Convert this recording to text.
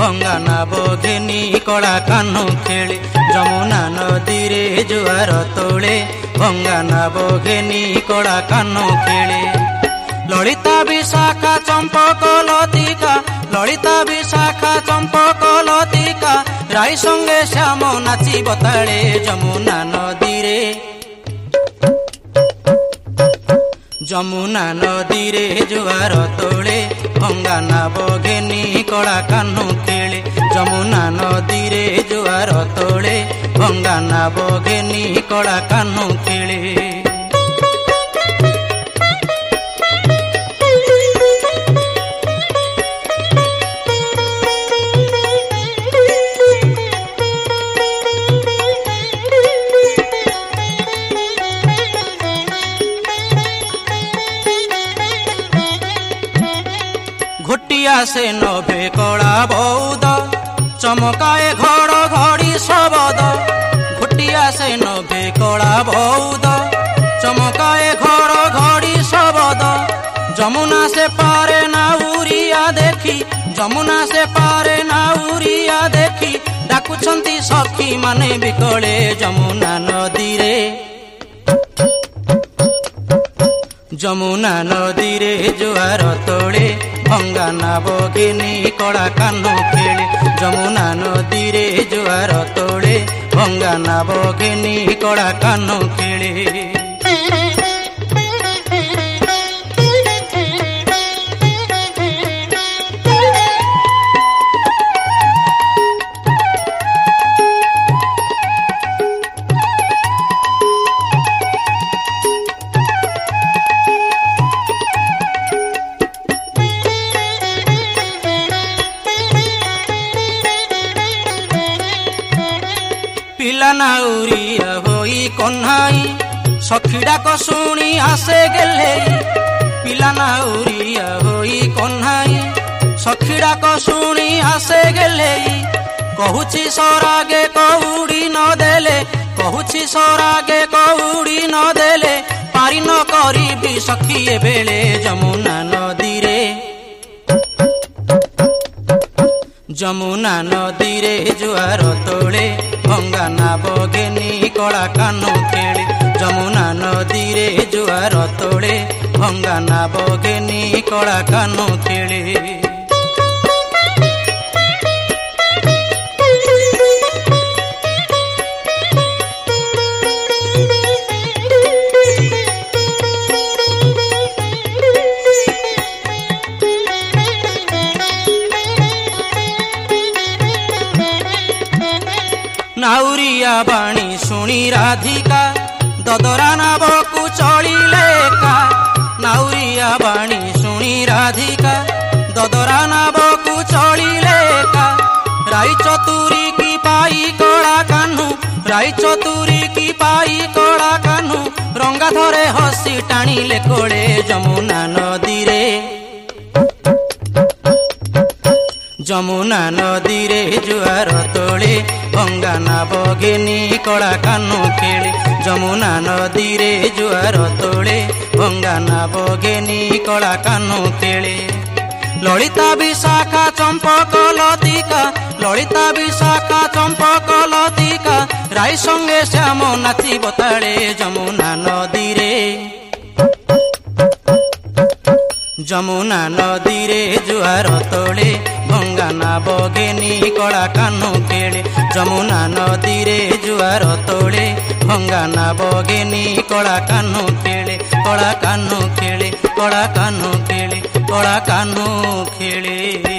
भंगा नाव घेनी कला कान्हू खेले जमुना नदी रे जुआर तोले भंगा नाव घेनी कला कान्हू खेले ललिता विशाखा चंपक लतिका ललिता विशाखा चंपक लतिका राई संगे श्याम नाची बताले जमुना नदी रे जमुना नदी रे जुआर तोले भंगा नाव घेनी कला कान्हू खेले जमुना नदी रे जुआर तोले भंगा नाव घेनी कला कान्हू खेले घोटिया से नभे कला बौद चमकाए घड़ घड़ी शबद घोटिया से नभे कला बौद चमकाए घड़ घड़ी शबद जमुना से पारे नाउरिया देखी जमुना से पारे नाउरिया देखी डाकुछंती सखी माने बिकले जमुना नदी रे जमुना नदी रे जुआर तोले भंगा नाव घेनी कला कान्हू खेले जमुना नदी रे जुआर तोले भंगा नाव घेनी कला कान्हू खेले पिला नाउरिया होई कन्हाई सखीडा को शुणी आसे गेले पिला नाउरिया होई कन्हाई सखीडा को शुणी आसे गेले कहूची सरागे कौड़ी न देले कहूची सरागे कौड़ी न देले पारी न करी सखी बेले जमुना नदी रे जमुना नदी रे जुआर तोले भंगा नाव घेनी कला कान्हू खेले जमुना नदी रे जुआर तोले भंगा नाव घेनी कला कान्हू खेले नाउरिया बाणी शुणी राधिका ददरा नावकु चलिले का नाउरिया बाणी शुणी राधिका ददरा नावकु चलिले का राई चतुरी की पाई कला कान्हू राई चतुरी की पाई कला कान्हू रंगा धरे हसी टाणिले कोले जमुना नदी रे जमुना नदी रे जुआर तोले भंगा नाव घेनी कला कान्हू खेले जमुना नदी रे जुआर तोले भंगा नाव घेनी कला कान्हू खेले ललिता विशाखा चंपक लतिका ललिता विशाखा चंपक लतिका राई संगे श्याम नाची बताले जमुना नदी रे जमुना नदी रे जुआर तोले भंगा नाव घेनी कला कान्हू खेले जमुना नदी रे जुआर तोले भंगा नाव घेनी कला कान्हू खेले कला कान्हू खेले कला कान्हू खेले कला कान्हू खेले।